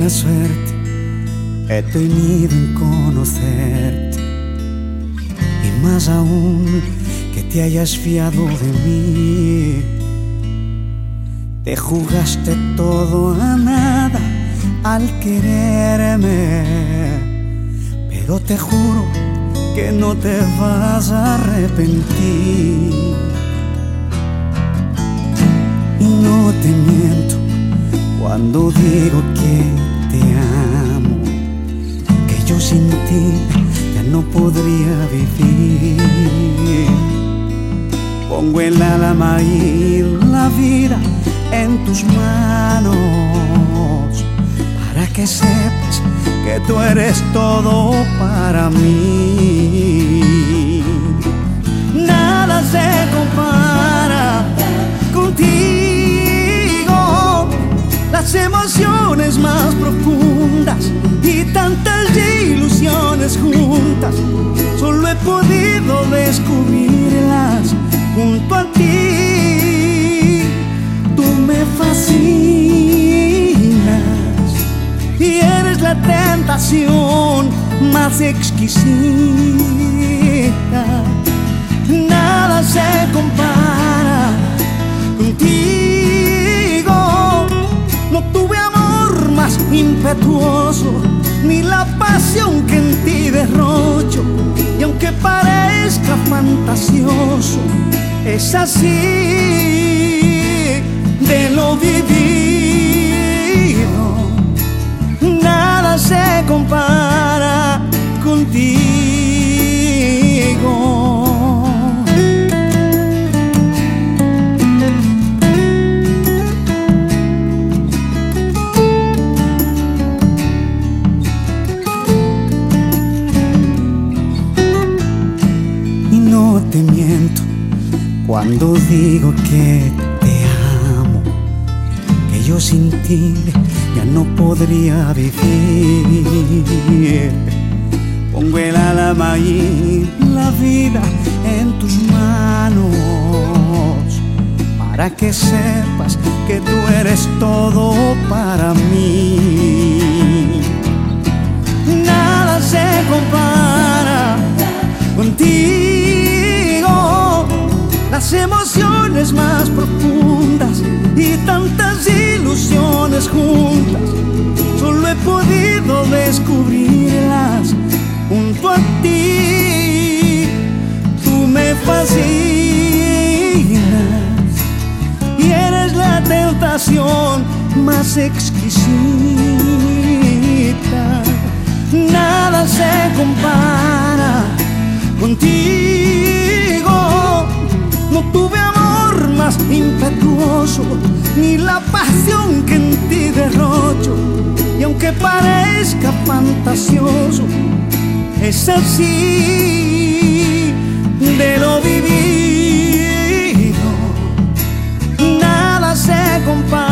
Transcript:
la suerte he tenido en conocerte, y más aún que te hayas fiado de mí. Te jugaste todo a nada al quererme, pero te juro que no te vas a arrepentir. Y no te miento cuando digo que te amo, que yo sin ti ya no podría vivir. Pongo el alma y la vida en tus manos, para que sepas que tú eres todo para mí. Nada se compara contigo, las emociones más profundas y tantas ilusiones juntas, solo he podido descubrirlas junto a ti. Tú me fascinas y eres la tentación más exquisita. Nada se compara contigo. No tuve amor más impetuoso, ni la pasión que en ti derrocho. Y aunque parezca fantasioso, es así de lo vivido. Nada se compara contigo. No te miento cuando digo que te amo, que yo sin ti ya no podría vivir. Pongo el alma y la vida en tus manos, para que sepas que tú eres todo para mí. Nada se compara contigo, las emociones más profundas y tantas ilusiones juntas, solo he podido descubrirlas junto a ti. Tú me fascinas y eres la tentación más exquisita. Nada se compara contigo. No tuve amor más impetuoso, ni la pasión que en ti derrocho. Y aunque parezca fantasioso, es así de lo vivido. Nada se compara